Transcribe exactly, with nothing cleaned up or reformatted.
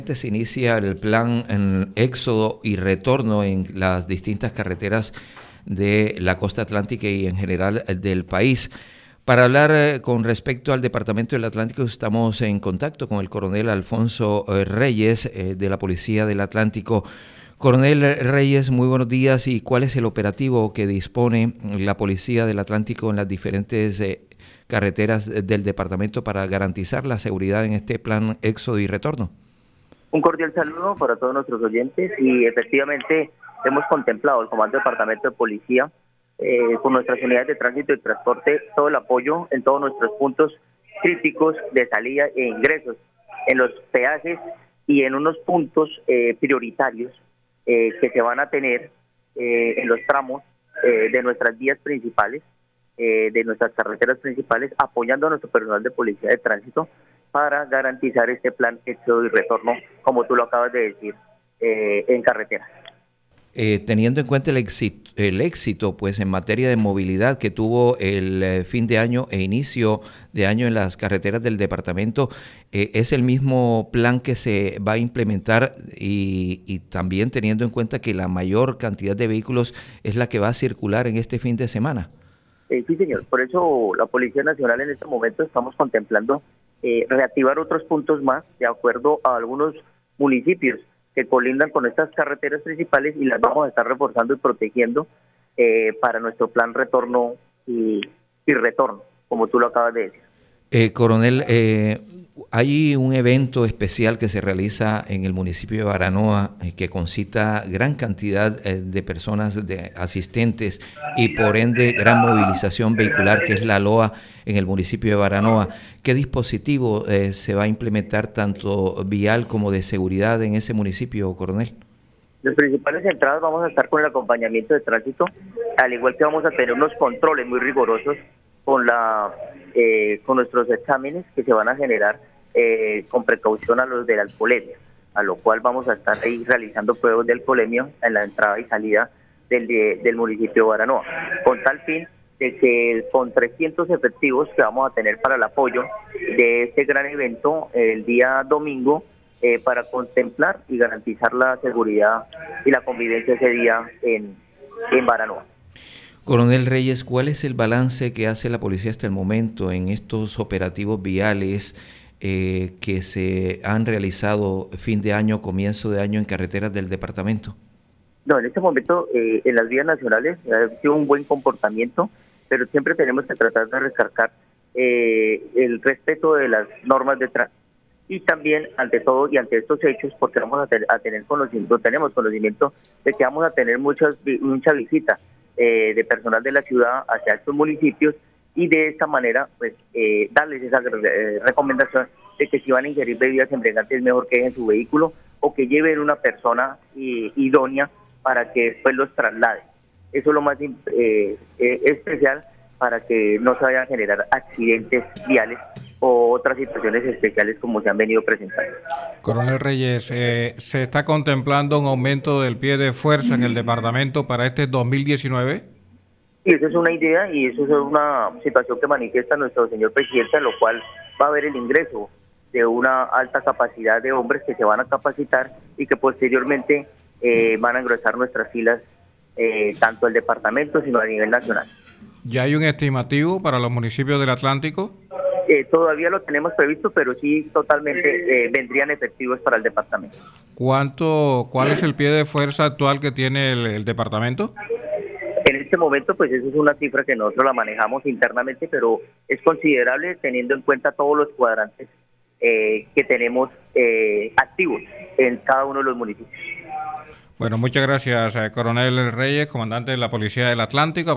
Se inicia el plan en éxodo y retorno en las distintas carreteras de la costa atlántica y en general del país. Para hablar eh, con respecto al Departamento del Atlántico, estamos en contacto con el coronel Alfonso eh, Reyes eh, de la Policía del Atlántico. Coronel Reyes, muy buenos días. ¿Y cuál es el operativo que dispone la Policía del Atlántico en las diferentes eh, carreteras del departamento para garantizar la seguridad en este plan éxodo y retorno? Un cordial saludo para todos nuestros oyentes y efectivamente hemos contemplado el Comando Departamento de Policía eh, con nuestras unidades de tránsito y transporte todo el apoyo en todos nuestros puntos críticos de salida e ingresos, en los peajes y en unos puntos eh, prioritarios eh, que se van a tener eh, en los tramos eh, de nuestras vías principales, eh, de nuestras carreteras principales, apoyando a nuestro personal de Policía de Tránsito para garantizar este plan éxodo y retorno, como tú lo acabas de decir, eh, en carretera. Eh, teniendo en cuenta el éxito, el éxito pues en materia de movilidad que tuvo el eh, fin de año e inicio de año en las carreteras del departamento, eh, ¿es el mismo plan que se va a implementar y, y también teniendo en cuenta que la mayor cantidad de vehículos es la que va a circular en este fin de semana? Eh, sí, señor. Por eso la Policía Nacional en este momento estamos contemplando Eh, reactivar otros puntos más de acuerdo a algunos municipios que colindan con estas carreteras principales y las vamos a estar reforzando y protegiendo eh, para nuestro plan retorno y, y retorno, como tú lo acabas de decir. Eh, coronel, eh, hay un evento especial que se realiza en el municipio de Baranoa eh, que concita gran cantidad eh, de personas, de asistentes y por ende gran movilización vehicular, que es la LOA en el municipio de Baranoa. ¿Qué dispositivo eh, se va a implementar tanto vial como de seguridad en ese municipio, coronel? Las principales entradas vamos a estar con el acompañamiento de tránsito, al igual que vamos a tener unos controles muy rigurosos con la eh, con nuestros exámenes que se van a generar eh, con precaución a los de la alcoholemia, a lo cual vamos a estar ahí realizando pruebas de alcoholemia en la entrada y salida del, de, del municipio de Baranoa, con tal fin de que con trescientos efectivos que vamos a tener para el apoyo de este gran evento el día domingo, eh, para contemplar y garantizar la seguridad y la convivencia ese día en, en Baranoa. Coronel Reyes, ¿cuál es el balance que hace la policía hasta el momento en estos operativos viales eh, que se han realizado fin de año, comienzo de año en carreteras del departamento? No, en este momento eh, en las vías nacionales ha sido un buen comportamiento, pero siempre tenemos que tratar de recalcar eh, el respeto de las normas de tránsito. Y también, ante todo y ante estos hechos, porque vamos a, ter- a tener conocimiento, tenemos conocimiento de que vamos a tener muchas mucha visita eh, de personal de la ciudad hacia estos municipios y de esta manera, pues, eh, darles esa eh, recomendación de que si van a ingerir bebidas embriagantes es mejor que dejen su vehículo o que lleven una persona eh, idónea para que después los traslade. Eso es lo más eh, eh, especial para que no se vayan a generar accidentes viales o otras situaciones especiales como se han venido presentando. Coronel Reyes, eh, ¿se está contemplando un aumento del pie de fuerza en el departamento para este dos mil diecinueve? Y esa es una idea y eso es una situación que manifiesta nuestro señor presidente, a lo cual va a haber el ingreso de una alta capacidad de hombres que se van a capacitar y que posteriormente eh, van a engrosar nuestras filas, eh, tanto el departamento sino a nivel nacional. ¿Ya hay un estimativo para los municipios del Atlántico? Eh, todavía lo tenemos previsto, pero sí totalmente eh, vendrían efectivos para el departamento. ¿Cuánto, cuál es el pie de fuerza actual que tiene el, el departamento? En este momento, pues eso es una cifra que nosotros la manejamos internamente, pero es considerable teniendo en cuenta todos los cuadrantes eh, que tenemos eh, activos en cada uno de los municipios. Bueno, muchas gracias, eh, Coronel Reyes, comandante de la Policía del Atlántico.